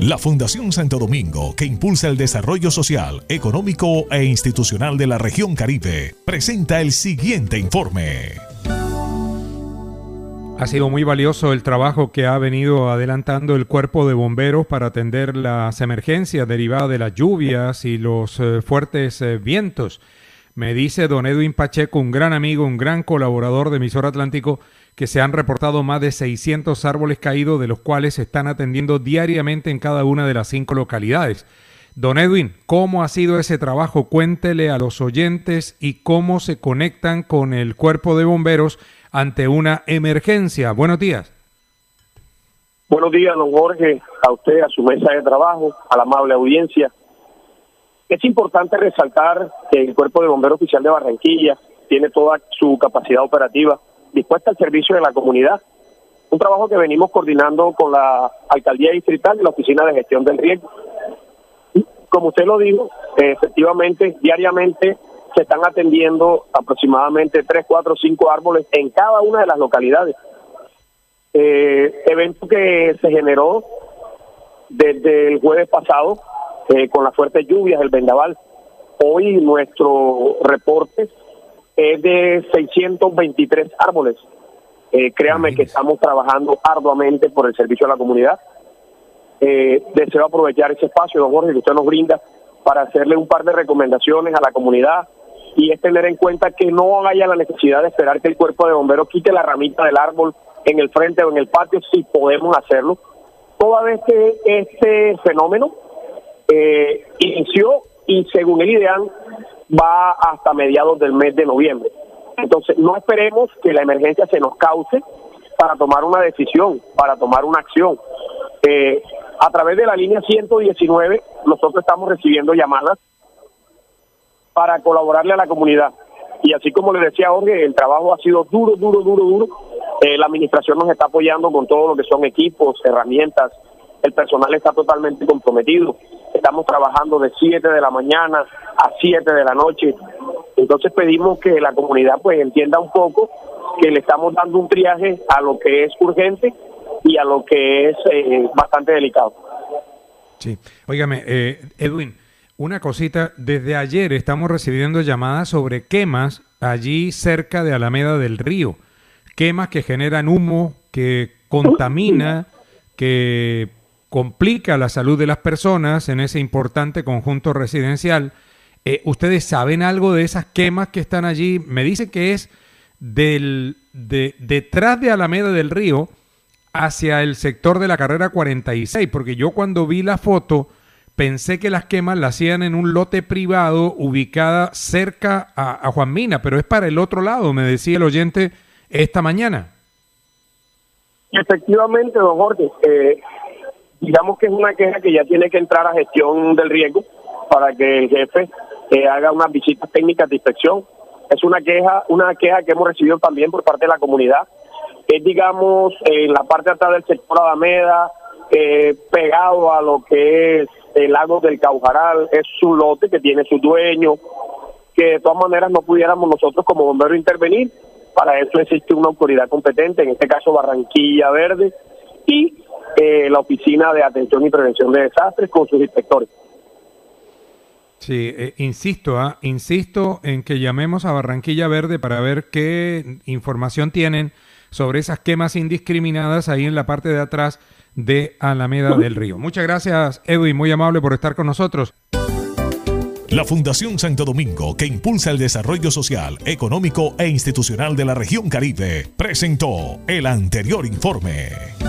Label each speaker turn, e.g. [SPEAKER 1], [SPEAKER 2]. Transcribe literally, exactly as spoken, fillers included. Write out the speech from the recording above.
[SPEAKER 1] La Fundación Santo Domingo, que impulsa el desarrollo social, económico e institucional de la región Caribe, presenta el siguiente informe.
[SPEAKER 2] Ha sido muy valioso el trabajo que ha venido adelantando el Cuerpo de Bomberos para atender las emergencias derivadas de las lluvias y los eh, fuertes eh, vientos. Me dice don Edwin Pacheco, un gran amigo, un gran colaborador de Emisora Atlántico, que se han reportado más de seiscientos árboles caídos, de los cuales se están atendiendo diariamente en cada una de las cinco localidades. Don Edwin, ¿cómo ha sido ese trabajo? Cuéntele a los oyentes y cómo se conectan con el Cuerpo de Bomberos ante una emergencia. Buenos días.
[SPEAKER 3] Buenos días, don Jorge, a usted, a su mesa de trabajo, a la amable audiencia. Es importante resaltar que el Cuerpo de Bomberos Oficial de Barranquilla tiene toda su capacidad operativa dispuesta al servicio de la comunidad. Un trabajo que venimos coordinando con la Alcaldía Distrital y la Oficina de Gestión del Riesgo. Como usted lo dijo, eh, efectivamente, diariamente se están atendiendo aproximadamente tres, cuatro, cinco árboles en cada una de las localidades. Eh, evento que se generó desde el jueves pasado eh, con las fuertes lluvias, el vendaval. Hoy nuestro reporte es de seiscientos veintitrés árboles. Eh, créanme que estamos trabajando arduamente por el servicio a la comunidad. Eh, deseo aprovechar ese espacio, don Jorge, que usted nos brinda para hacerle un par de recomendaciones a la comunidad, y es tener en cuenta que no haya la necesidad de esperar que el Cuerpo de Bomberos quite la ramita del árbol en el frente o en el patio, si podemos hacerlo, toda vez que este fenómeno eh, inició y según el IDEAN va hasta mediados del mes de noviembre. Entonces no esperemos que la emergencia se nos cause para tomar una decisión, para tomar una acción. Eh, a través de la línea ciento diecinueve nosotros estamos recibiendo llamadas para colaborarle a la comunidad. Y así como le decía Jorge, el trabajo ha sido duro, duro, duro, duro. Eh, la administración nos está apoyando con todo lo que son equipos, herramientas. El personal está totalmente comprometido. Estamos trabajando de siete de la mañana a siete de la noche. Entonces pedimos que la comunidad pues entienda un poco que le estamos dando un triaje a lo que es urgente y a lo que es eh, bastante delicado.
[SPEAKER 2] Sí, óigame, eh, Edwin, una cosita, desde ayer estamos recibiendo llamadas sobre quemas allí cerca de Alameda del Río, quemas que generan humo, que contamina, que complica la salud de las personas en ese importante conjunto residencial. Eh, ¿Ustedes saben algo de esas quemas que están allí? Me dicen que es del de, detrás de Alameda del Río hacia el sector de la carrera cuarenta y seis, porque yo cuando vi la foto pensé que las quemas las hacían en un lote privado ubicada cerca a, a Juan Mina, pero es para el otro lado, me decía el oyente esta mañana.
[SPEAKER 3] Efectivamente, don Jorge, eh, digamos que es una queja que ya tiene que entrar a gestión del riesgo para que el jefe eh, haga unas visitas técnicas de inspección. Es una queja, una queja que hemos recibido también por parte de la comunidad. Es, digamos, en la parte de atrás del sector Alameda, eh, pegado a lo que es el lago del Caujaral. Es su lote que tiene su dueño, que de todas maneras no pudiéramos nosotros como bomberos intervenir. Para eso existe una autoridad competente, en este caso Barranquilla Verde, y eh, la Oficina de Atención y Prevención de Desastres con sus inspectores.
[SPEAKER 2] Sí, eh, insisto, ¿ah? insisto en que llamemos a Barranquilla Verde para ver qué información tienen sobre esas quemas indiscriminadas ahí en la parte de atrás de Alameda del Río. Muchas gracias, Edwin, muy amable por estar con nosotros.
[SPEAKER 1] La Fundación Santo Domingo, que impulsa el desarrollo social, económico e institucional de la región Caribe, presentó el anterior informe.